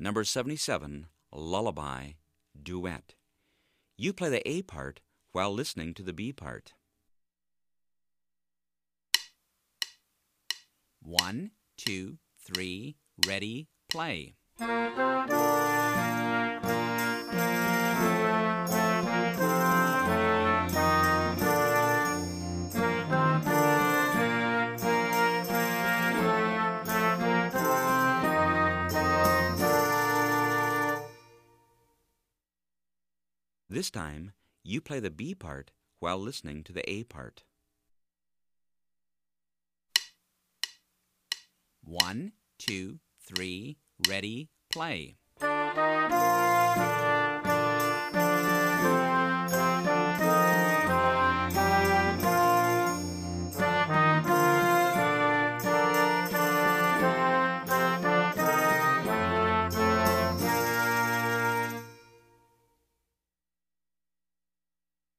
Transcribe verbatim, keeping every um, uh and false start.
Number seventy-seven, Lullaby, Duet. You play the A part while listening to the B part. One, two, three, ready, play. This time, you play the B part while listening to the A part. One, two, three, ready, play.